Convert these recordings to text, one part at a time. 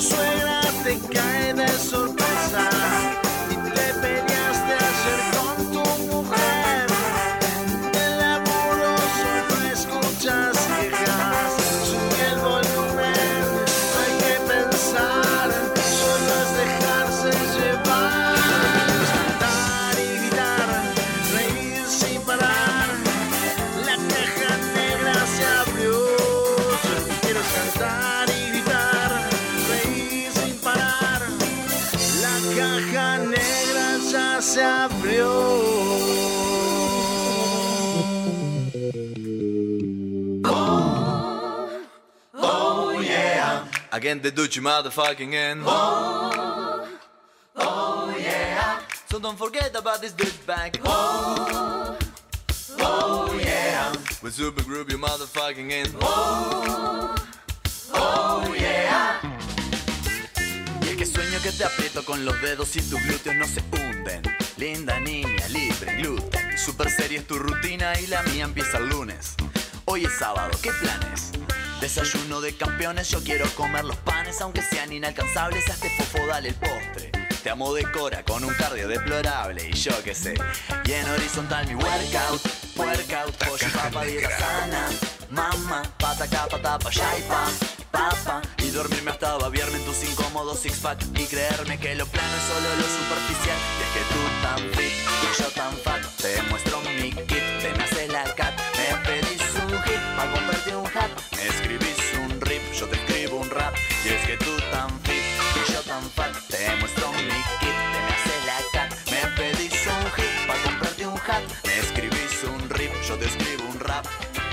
suegra te cae de sorpresa y te peleaste ayer con tu mujer. El laburo solo escuchas quejas, sube el volumen, no hay que pensar, solo es dejarse llevar. Cantar y gritar, reír sin parar, la caja negra se abrió. Yo lo que quiero es cantar y gritar, reír sin parar, la caja negra ya se abrió. Oh yeah, Again the Dutch motherfucking end. oh yeah, So don't forget about this douchebag. oh yeah, With super group you motherfucking end. oh yeah. Y es que sueño que te aprieto con los dedos y tus glúteos no se hunden. Linda niña, libre, gluten. Super seria es tu rutina y la mía empieza el lunes. Hoy es sábado, ¿qué planes? Desayuno de campeones, yo quiero comer los panes, aunque sean inalcanzables, a este fofo dale el postre. Te amo de cora con un cardio deplorable y yo qué sé. Y en horizontal mi workout, pollo, papa, dieta sana. Mamá, pata, capa, tapa, allá y papa. Y dormirme hasta babiarme en tus incómodos six pack y creerme que lo plano es solo lo superficial. Y es que tú tan fit y yo tan fat, te muestro mi kit, te me haces la cat. Me pedís un hit pa' comprarte un hat, me escribís un rip, yo te escribo un rap. Y es que tú tan fit y yo tan fat, te muestro mi kit, te me haces la cat. Me pedís un hit pa' comprarte un hat, me escribís un rip, yo te escribo un rap.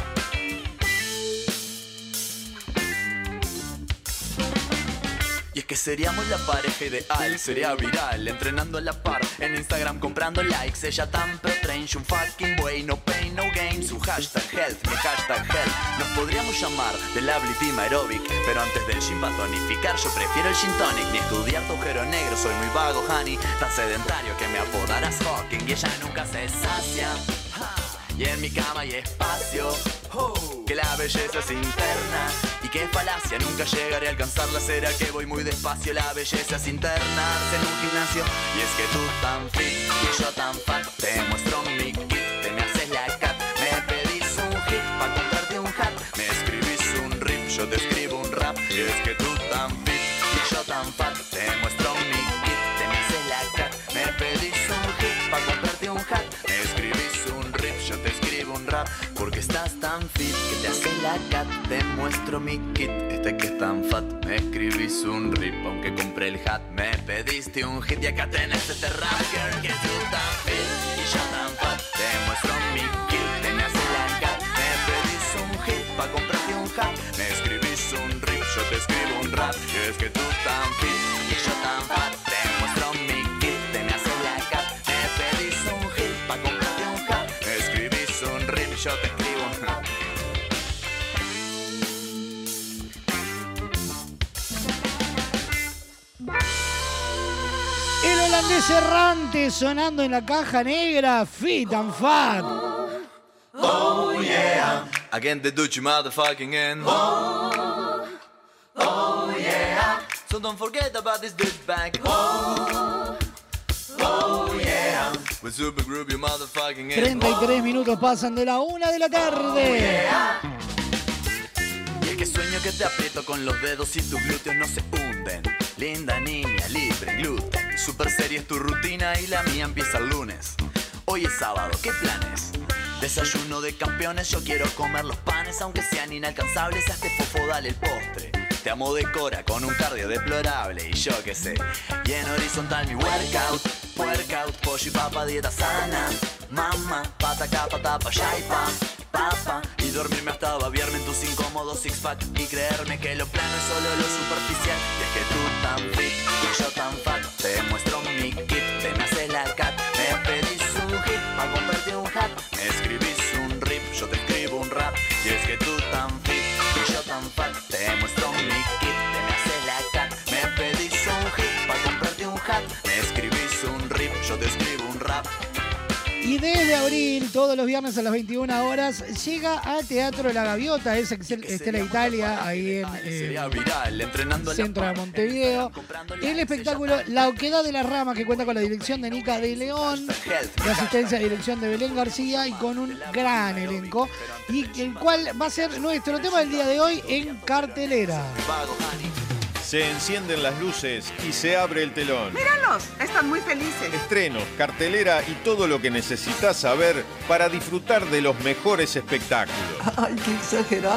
Y es que seríamos la pareja ideal, sería viral, entrenando a la par, en Instagram comprando likes. Ella tan pre-train, un fucking way, no pain, no gain. Su hashtag health, mi hashtag health. Nos podríamos llamar del Able Team Aerobic, pero antes del gym para tonificar yo prefiero el gin tonic. Ni estudiar tu agujero negro, soy muy vago, honey, tan sedentario que me apodarás Hawking. Y ella nunca se sacia, y en mi cama hay espacio, que la belleza es interna y que es falacia, nunca llegaré a alcanzarla. Será que voy muy despacio, la belleza es internarse en un gimnasio. Y es que tú tan fit y yo tan fat, te muestro mi kit, te me haces la cat. Me pedís un hit pa' comprarte un hat, me escribís un rip, yo te escribo un rap. Y es que tú tan fit y yo tan fat, te muestro mi kit, te me haces la cat. Me pedís un hit pa' comprarte un hat, me escribís un rip, yo te escribo un rap. Porque estás tan fit que te hace la cat, te muestro mi kit, este que es tan fat. Me escribís un rip aunque compré el hat, me pediste un hit y acá tenés este rap. Girl, que tú tan fit y yo tan fat, te muestro mi kit, te me hace la cat. Me pedís un hit pa' comprarte un hat, me escribís un rip, yo te escribo un rap. Y es que tú tan fit y yo tan fat, te muestro mi kit, te me hace la cat. Me pedís un hit pa' comprarte un hat, me escribís un rip, yo te escribo un rap. El holandés errante sonando en la caja negra, fit and fat. Oh yeah, Again the Dutch motherfucking end. oh yeah, So don't forget about this douchebag. oh yeah, With super group you motherfucking end. 33 minutos pasan de la 1 de la tarde. Y es que sueño que te aprieto con los dedos y tus glúteos no se hunden. Linda niña, libre, gluten. Super seria es tu rutina y la mía empieza el lunes. Hoy es sábado, ¿qué planes? Desayuno de campeones, yo quiero comer los panes, aunque sean inalcanzables, a este fofo dale el postre. Te amo de cora con un cardio deplorable y yo qué sé. Y en horizontal mi workout, pollo y papa, dieta sana. Mamá, pata, capa, tapa, allá y papa. Y dormirme hasta babiarme en tus incómodos six pack y creerme que lo plano es solo lo superficial. Y es que tú tan fit y yo tan fat, te muestro mi kit, te me haces la cat. Me pedís un hit pa' comprarte un hat, me escribís un rip, yo te escribo un rap. Y es que tú tan fit y yo tan fat, te muestro mi kit, te me haces la cat. Me pedís un hit pa' comprarte un hat, me escribís un rip, yo te escribo un rap. Y desde abril, todos los viernes a las 21 horas, llega al Teatro La Gaviota, es Estela Italia, ahí en centro de Montevideo. El espectáculo La Oquedad de las Ramas, que cuenta con la dirección de Nica de León, la asistencia de dirección de Belén García y con un gran elenco, y el cual va a ser nuestro tema del día de hoy en cartelera. Se encienden las luces y se abre el telón. ¡Míralos! Están muy felices. Estrenos, cartelera y todo lo que necesitas saber para disfrutar de los mejores espectáculos. ¡Ay, qué exagerado!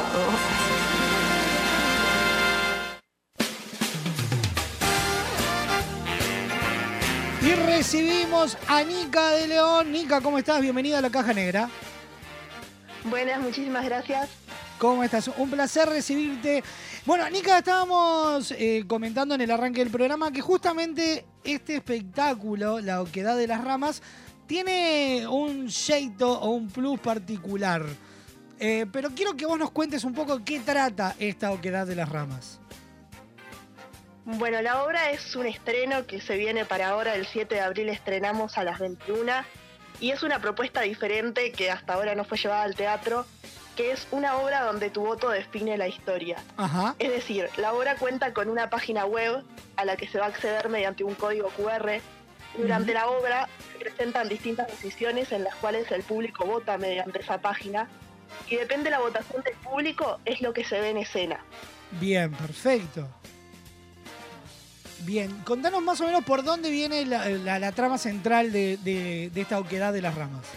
Y recibimos a Nica de León. Nica, ¿cómo estás? Bienvenida a La Caja Negra. Buenas, muchísimas gracias. ¿Cómo estás? Un placer recibirte. Bueno, Nica, estábamos comentando en el arranque del programa que justamente este espectáculo, La Oquedad de las Ramas, tiene un jeito o un plus particular. Pero quiero que vos nos cuentes un poco qué trata esta Oquedad de las Ramas. Bueno, la obra es un estreno que se viene para ahora, el 7 de abril estrenamos a las 21, y es una propuesta diferente que hasta ahora no fue llevada al teatro, que es una obra donde tu voto define la historia. Ajá. Es decir, la obra cuenta con una página web a la que se va a acceder mediante un código QR. Durante la obra se presentan distintas decisiones en las cuales el público vota mediante esa página, y depende de la votación del público es lo que se ve en escena. Bien, perfecto. Bien, contanos más o menos por dónde viene la trama central de esta Oquedad de las Ramas.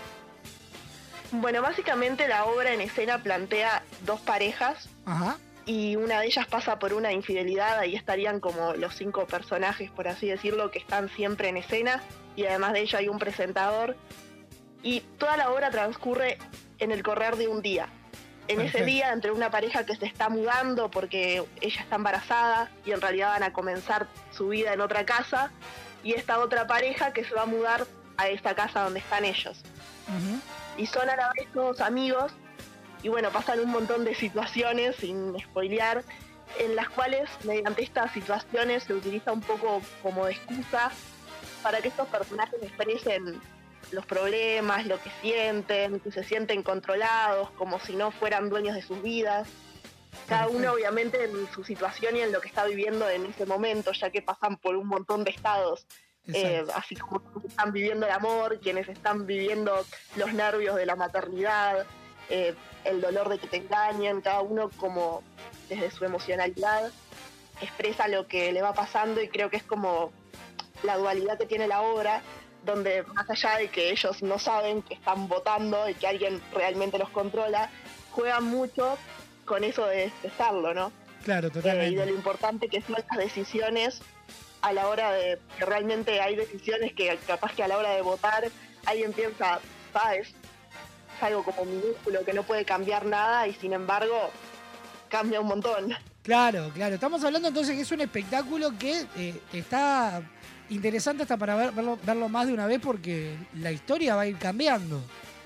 Bueno, básicamente la obra en escena plantea dos parejas. Ajá. Y una de ellas pasa por una infidelidad, ahí estarían como los 5 personajes, por así decirlo, que están siempre en escena, y además de ello hay un presentador, y toda la obra transcurre en el correr de un día. En Perfecto. ese día, entre una pareja que se está mudando porque ella está embarazada y en realidad van a comenzar su vida en otra casa, y esta otra pareja que se va a mudar a esta casa donde están ellos. Uh-huh. Y son a la vez todos amigos, y bueno, pasan un montón de situaciones, sin spoilear, en las cuales mediante estas situaciones se utiliza un poco como de excusa para que estos personajes expresen los problemas, lo que sienten, que se sienten controlados, como si no fueran dueños de sus vidas. Cada uno obviamente en su situación y en lo que está viviendo en ese momento, ya que pasan por un montón de estados. Así como quienes están viviendo el amor, quienes están viviendo los nervios de la maternidad, el dolor de que te engañen, cada uno como desde su emocionalidad expresa lo que le va pasando, y creo que es como la dualidad que tiene la obra, donde más allá de que ellos no saben que están votando y que alguien realmente los controla, juegan mucho con eso de estarlo, ¿no? Claro, totalmente. Y de lo importante que son las decisiones a la hora de que realmente hay decisiones que capaz que a la hora de votar alguien piensa, es algo como minúsculo que no puede cambiar nada, y sin embargo cambia un montón. Claro, claro. Estamos hablando entonces que es un espectáculo que está interesante hasta para verlo más de una vez, porque la historia va a ir cambiando.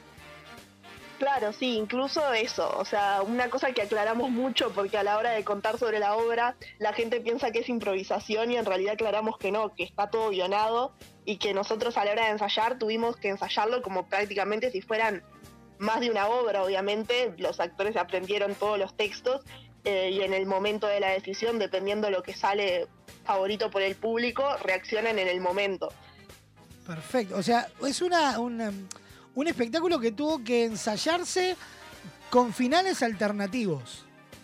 Claro, sí, incluso eso, o sea, una cosa que aclaramos mucho, porque a la hora de contar sobre la obra, la gente piensa que es improvisación y en realidad aclaramos que no, que está todo guionado, y que nosotros a la hora de ensayar tuvimos que ensayarlo como prácticamente si fueran más de una obra. Obviamente los actores aprendieron todos los textos, y en el momento de la decisión, dependiendo de lo que sale favorito por el público, reaccionan en el momento. Perfecto, o sea, es un espectáculo que tuvo que ensayarse con finales alternativos.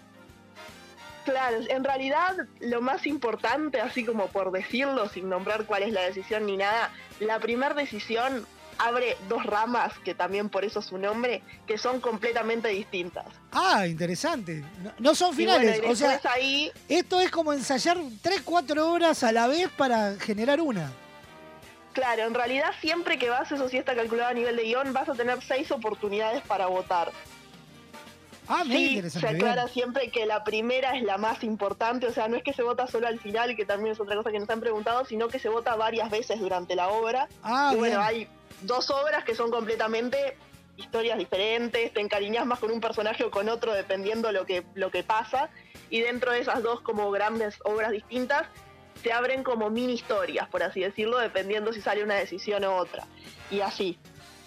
Claro, en realidad lo más importante, así como por decirlo, sin nombrar cuál es la decisión ni nada, la primera decisión abre 2 ramas, que también por eso su nombre, que son completamente distintas. Ah, interesante. No son finales, bueno, o sea, ahí, esto es como ensayar 3-4 horas a la vez para generar una. claro, en realidad siempre que vas, eso sí está calculado a nivel de guión, vas a tener 6 oportunidades para votar. Ah, muy Sí, interesante. se aclara bien. siempre que la primera es la más importante, o sea, no es que se vota solo al final, que también es otra cosa que nos han preguntado, sino que se vota varias veces durante la obra. Ah, y bueno, bien. hay 2 obras que son completamente historias diferentes, te encariñas más con un personaje o con otro dependiendo lo que pasa, y dentro de esas 2 como grandes obras distintas se abren como mini historias, por así decirlo, dependiendo si sale una decisión u otra, y así.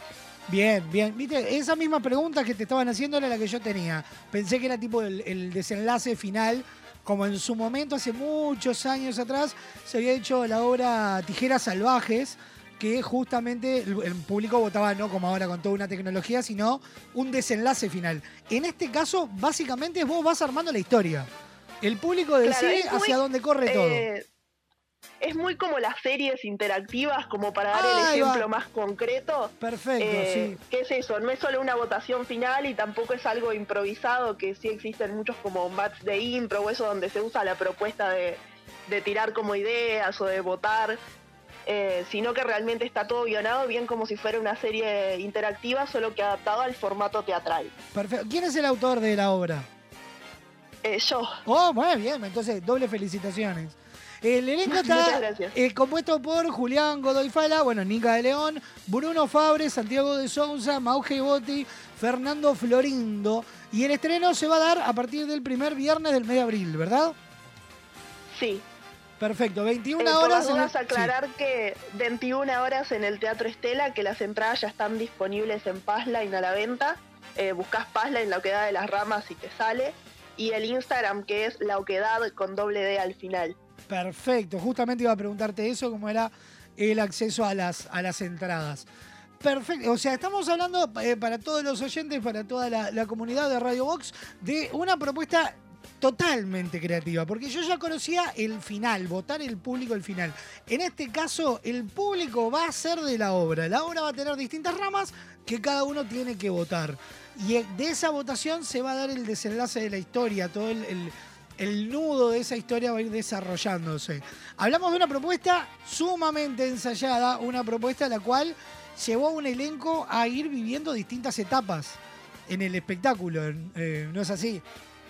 Bien, bien. Viste, esa misma pregunta que te estaban haciendo era la que yo tenía. Pensé que era tipo el desenlace final, como en su momento, hace muchos años atrás, se había hecho la obra Tijeras Salvajes, que justamente el público votaba no como ahora con toda una tecnología, sino un desenlace final. En este caso, básicamente, vos vas armando la historia. El público decide hacia dónde corre todo. Es muy como las series interactivas, como para dar el ejemplo más concreto. Perfecto, sí. ¿Qué es eso? No es solo una votación final y tampoco es algo improvisado, que sí existen muchos como match de impro o eso donde se usa la propuesta de tirar como ideas o de votar, sino que realmente está todo guionado bien como si fuera una serie interactiva, solo que adaptado al formato teatral. Perfecto. ¿Quién es el autor de la obra? Yo. Oh, muy bien, entonces doble felicitaciones. El elenco está compuesto por Julián Godoy Fala, bueno, Nica de León, Bruno Fabre, Santiago de Sousa, Mauge Botti, Fernando Florindo. Y el estreno se va a dar a partir del primer viernes del mes de abril, ¿verdad? Sí. Perfecto, 21 horas. Vamos a aclarar que 21 horas en el Teatro Estela, que las entradas ya están disponibles en Passline a la venta. Buscás Passline, La Oquedad de las Ramas y te sale. Y el Instagram, que es La Oquedad con doble D al final. Perfecto, justamente iba a preguntarte eso, cómo era el acceso a las entradas. Perfecto, o sea, estamos hablando para todos los oyentes, para toda la comunidad de Radio Box, de una propuesta totalmente creativa, porque yo ya conocía el final, votar el público el final. En este caso, el público va a ser de la obra. La obra va a tener distintas ramas que cada uno tiene que votar. Y de esa votación se va a dar el desenlace de la historia, todo el nudo de esa historia va a ir desarrollándose. Hablamos de una propuesta sumamente ensayada, una propuesta la cual llevó a un elenco a ir viviendo distintas etapas en el espectáculo, ¿no es así?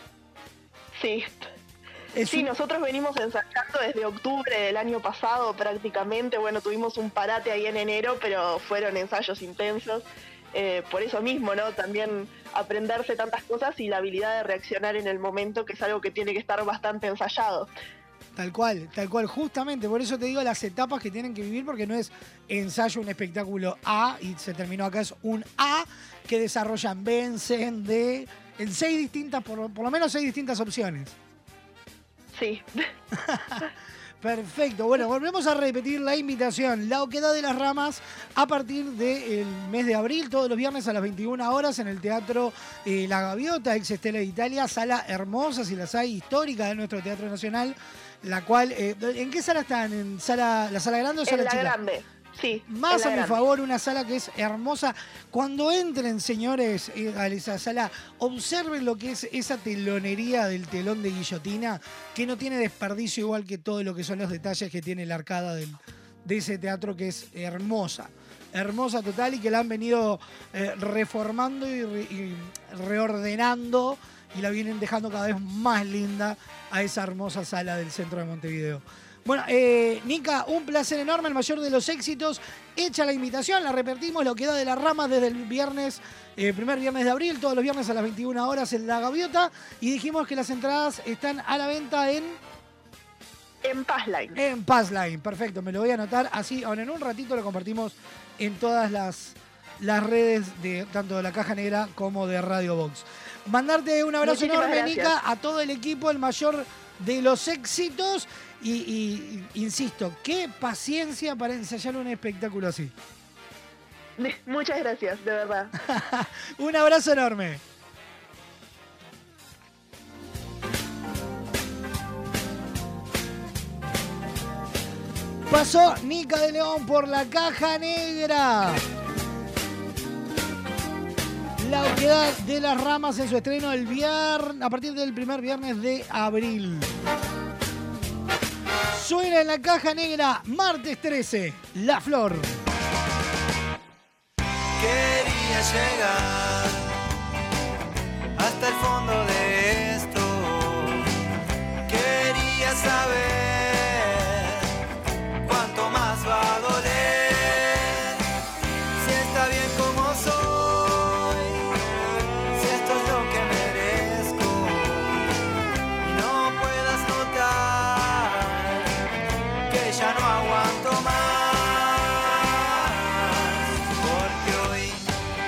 Sí. Sí, nosotros venimos ensayando desde octubre del año pasado prácticamente. Bueno, tuvimos un parate ahí en enero, pero fueron ensayos intensos. Por eso mismo, ¿no? También aprenderse tantas cosas y la habilidad de reaccionar en el momento, que es algo que tiene que estar bastante ensayado. Tal cual, justamente, por eso te digo las etapas que tienen que vivir, porque no es ensayo un espectáculo A y se terminó acá, es un A que desarrollan B, en C, en D, en 6 distintas, por lo menos 6 distintas opciones. Sí. Perfecto, bueno, volvemos a repetir la invitación. La Oquedad de las Ramas a partir del mes de abril, todos los viernes a las 21 horas en el Teatro La Gaviota, ex Estela de Italia, sala hermosa, si las hay, histórica de nuestro Teatro Nacional, la cual, ¿en qué sala están? ¿En la sala grande o sala chica? En la grande. Sí, más a mi favor, una sala que es hermosa. Cuando entren, señores, a esa sala, observen lo que es esa telonería del telón de guillotina, que no tiene desperdicio igual que todo lo que son los detalles que tiene la arcada de ese teatro, que es hermosa. Hermosa total, y que la han venido reformando y reordenando, y la vienen dejando cada vez más linda a esa hermosa sala del centro de Montevideo. Bueno, Nica, un placer enorme, el mayor de los éxitos. Hecha la invitación, la repetimos, La Oquedad de las Ramas desde el viernes, primer viernes de abril, todos los viernes a las 21 horas en La Gaviota. Y dijimos que las entradas están a la venta en Passline. En Passline, perfecto, me lo voy a anotar. Así, ahora en un ratito lo compartimos en todas las redes, tanto de La Caja Negra como de Radio Box. Mandarte un abrazo enorme, Nica, a todo el equipo, el mayor de los éxitos. Y insisto, qué paciencia para ensayar un espectáculo así. Muchas gracias, de verdad. Un abrazo enorme. Pasó Nica de León por La Caja Negra. La Oquedad de las Ramas en su estreno a partir del primer viernes de abril. Suena en La Caja Negra, martes 13, La Flor. Quería llegar hasta el fondo de esto. Quería saber cuánto más va a doler. Si está bien como soy, si esto es lo que merezco. Y no puedas notar que ya no aguanto más, porque hoy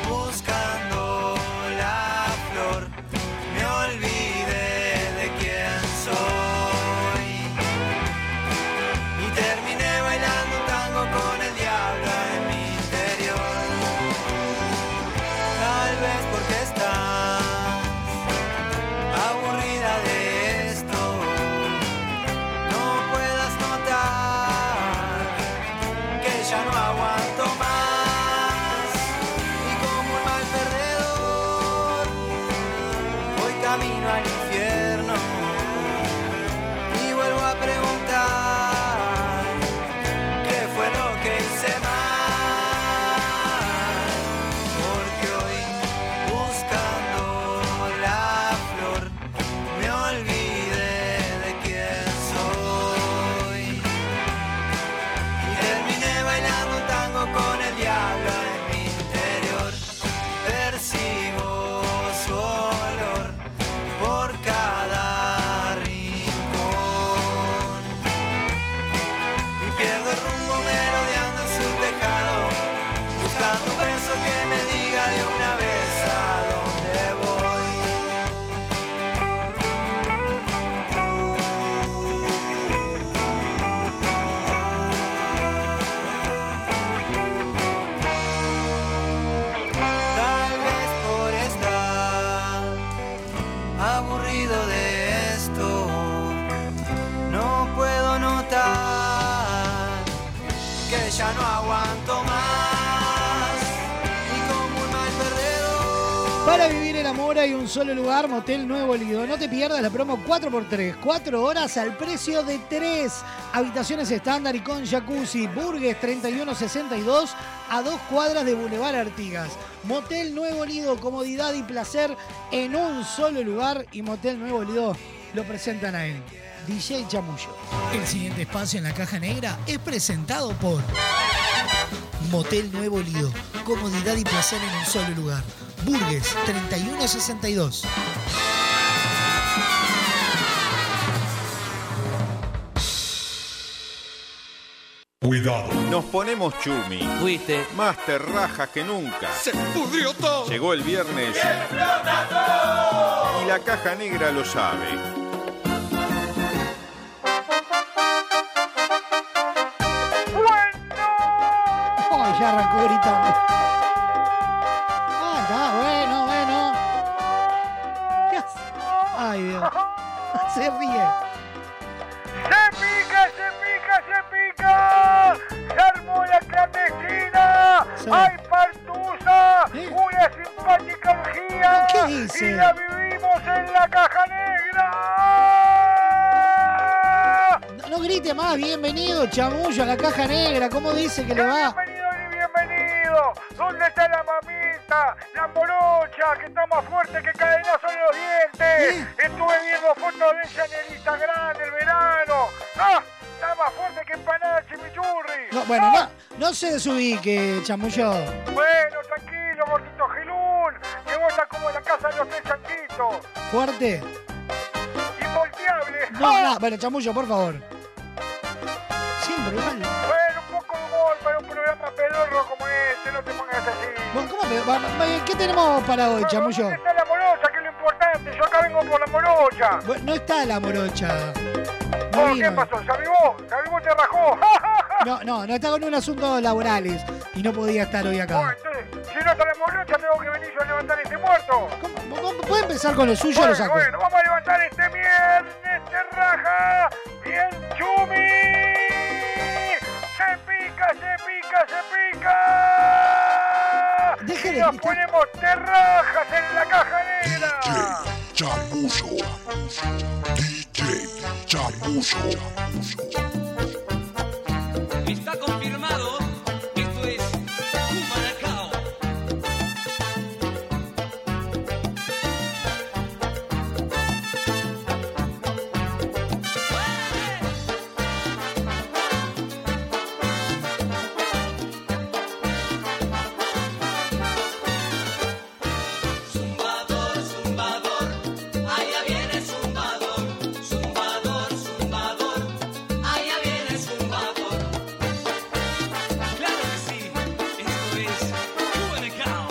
Para vivir el amor hay un solo lugar, Motel Nuevo Lido. No te pierdas la promo 4x3, 4 horas al precio de 3. Habitaciones estándar y con jacuzzi. Burgues 3162 a 2 cuadras de Boulevard Artigas. Motel Nuevo Lido, comodidad y placer en un solo lugar. Y Motel Nuevo Lido lo presentan a él, DJ Chamullo. El siguiente espacio en la caja negra es presentado por Motel Nuevo Lido. Comodidad y placer en un solo lugar. Burgues 3162. Cuidado. Nos ponemos chumi. Fuiste. Más terrajas que nunca. Se pudrió todo. Llegó el viernes. Y la caja negra lo sabe. Ay, ya arrancó gritando. Ah, está, bueno. ¿Qué hace? Ay, Dios. Se ríe. ¡Se armó la clandestina! Sí. ¡Hay partusa! ¿Eh? ¡Una simpática orgía! ¿Qué dice? ¡Y la vivimos en la caja negra! No grite más, bienvenido, Chamullo, a la caja negra. ¿Cómo dice que le va? Bienvenido ni bienvenido. ¿Dónde está la mamita? La morocha, que está más fuerte que cadenazo en los dientes. Estuve viendo fotos de ella en el Instagram del verano. ¡Ah! Está más fuerte que empanada de chimichurri. No, bueno, no se desubique, Chamullo. Bueno, tranquilo, gordito Gilún. Que vos estás como en la casa de los tres chanquitos. Fuerte. Involteable. No, bueno, Chamullo, por favor. Siempre igual. Bueno, un poco de humor para un programa pedorro como este. No te pongas así. Bueno, ¿qué tenemos para hoy, Chamullo? ¿Dónde está la morocha? Que es lo importante. Yo acá vengo por la morocha. Bueno, no está la morocha. Oh, ¿qué pasó? ¿Se avivó? ¿Se avivó y te rajó? No, está con un asunto laborales y no podía estar hoy acá. Bueno, entonces, si no está la morocha, tengo que venir yo a levantar este muerto. ¿Puede empezar con lo suyo? Lo saco. Bueno, vamos a levantar este viernes, te raja, bien chumi. Se pica. Deje y de nos gritar. ponemos terrajas en la caja negra. Chamullo. DJ Chamullo. Está confirmado. Esto es Humanacao. Zumbador, allá viene zumbador. Zumbador, allá viene zumbador. Claro que sí, esto es Humanacao.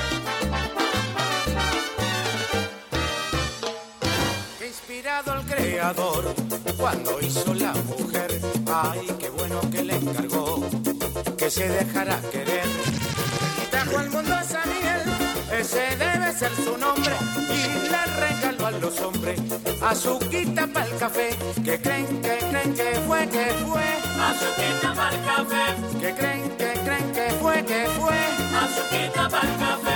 Que inspirado al creador cuando hizo la mujer, ay, qué bueno que le encargó que se dejara querer. Y trajo al mundo a Samiel, ese debe ser su nombre, y le regaló a los hombres azuquita para el café. Que creen que fue azuquita para el café. Que creen que fue azuquita para el café.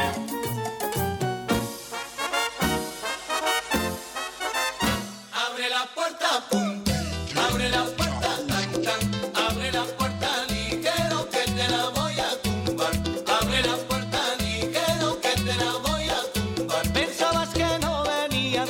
Abre la puerta, pum. Abre la puerta, tan, tan. Abre la puerta, ligero, que te la voy a tumbar. Abre la puerta, ligero, que te la voy a tumbar. Pensabas que no venía,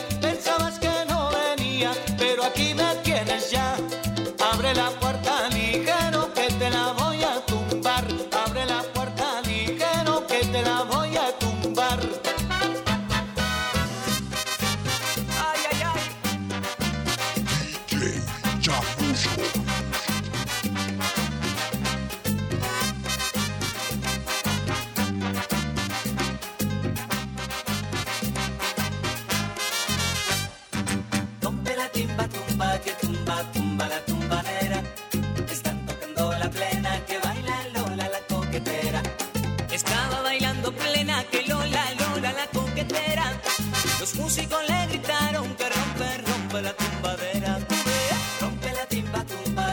pero aquí me tienes ya. Abre la puerta, ligero, que te la voy a tumbar. Abre la puerta, ligero, que te la voy a tumbar. Ay, ay, ay. DJ Chamullo. Rompe la timba, tumba, que tumba, tumba la tumbadera. Están tocando la plena, que baila Lola la coquetera. Estaba bailando plena, que Lola la coquetera. Los músicos le gritaron que rompe la tumbadera. Rompe la timba, tumba,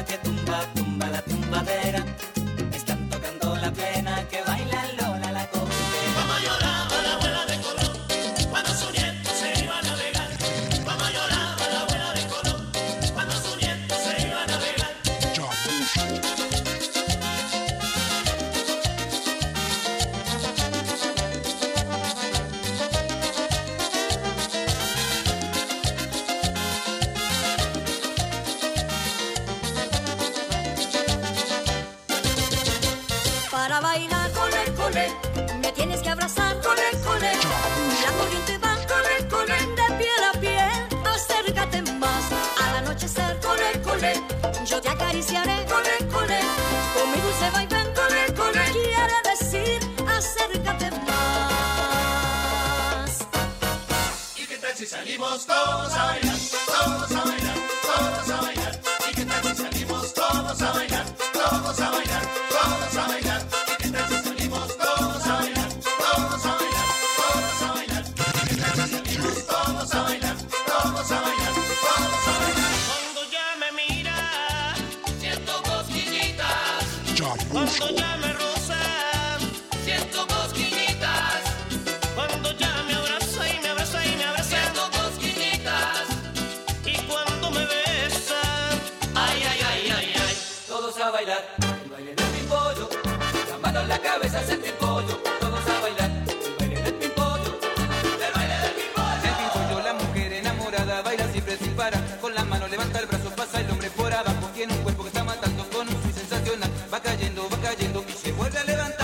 salimos todos a bailar, todos a bailar, todos a bailar. ¿Y qué tal si salimos todos a bailar, todos a bailar, todos a bailar? ¿Y qué tal si salimos todos a bailar, todos a bailar, todos a bailar? ¿Y qué tal si salimos todos a bailar, todos a bailar, todos a bailar? Cuando ya me mira, siento cosquillitas. Cuando ya me roza, siento cosquillitas. Cuando ya me abraza y me abraza y me abraza, siento cosquillitas. Y cuando me besa, ay, ay, ay, ay, ay. Todos a bailar, el baile del pimpollo. La mano en la cabeza, hace el pimpollo. Todos a bailar, el baile del pimpollo. El baile del pimpollo. El pimpollo, la mujer enamorada, baila siempre sin parar. Con la mano levanta el brazo, pasa el hombre por abajo. Tiene un cuerpo que está matando con un swing sensacional. Va cayendo y se vuelve a levantar.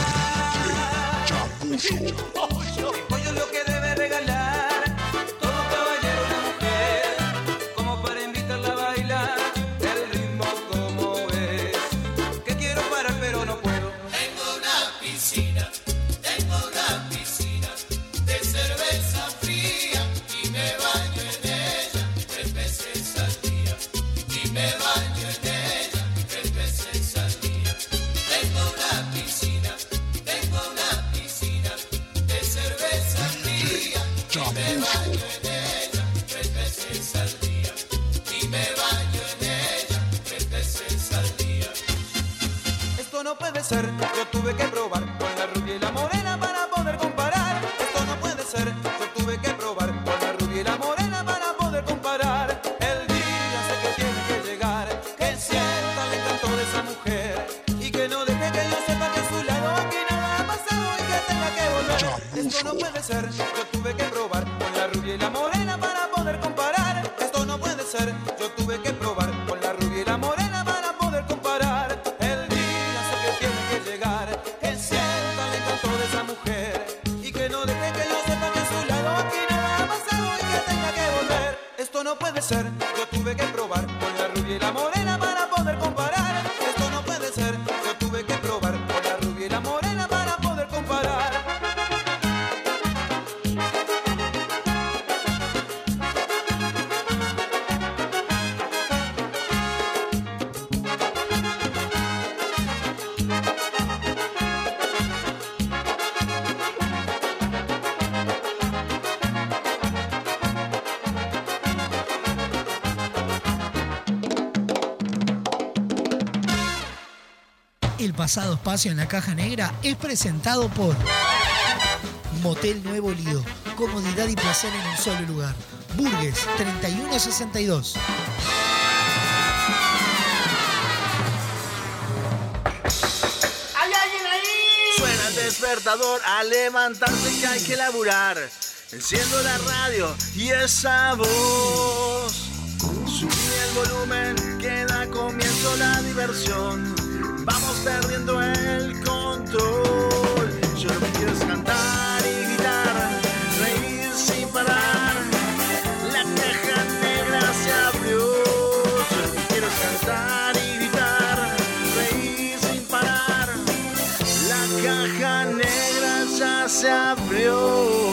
El pimpollo es lo que debe regalar todo caballero a una mujer, como para invitarla a bailar el ritmo como es. Que quiero parar pero no puedo. Tengo una piscina de cerveza fría y me baño en ella 3 veces al día. Y me baño en ella 3 veces al día. Tengo una piscina de cerveza fría y me baño en ella 3 veces al día. Y me baño en ella 3 veces al día. Esto no puede ser, yo tuve que probar con la rubia y la morena para poder comparar. Esto no puede ser, yo tuve que probar con la rubia y la morena para poder comparar. El día sé que tiene que llegar, que sienta el encanto de esa mujer y que no deje que yo sepa que a su lado aquí nada ha pasado y que tenga que volver. Esto no puede ser, yo tuve que probar con la rubia y la morena para poder comparar. Esto no puede ser, yo tuve que probar con la rubia y la morena para poder comparar. El día sé que tiene que llegar, que sienta el encanto de esa mujer y que no deje que yo sepa que a su lado aquí nada ha pasado y que tenga que volver. Esto no puede ser, yo tuve que probar con la rubia y la morena para poder comparar. Esto no puede ser, yo tuve que probar con la rubia y la morena para poder comparar. El pasado espacio en la caja negra es presentado por Motel Nuevo Lido. Comodidad y placer en un solo lugar. Burgues 3162. ¿Hay alguien ahí? Suena el despertador a levantarse que hay que laburar. Enciendo la radio y esa voz. Subí el volumen que da comienzo la diversión. Vamos perdiendo el control. Yo lo que quiero es cantar y gritar, reír sin parar. La caja negra se abrió. Yo lo que quiero es cantar y gritar, reír sin parar. La caja negra ya se abrió.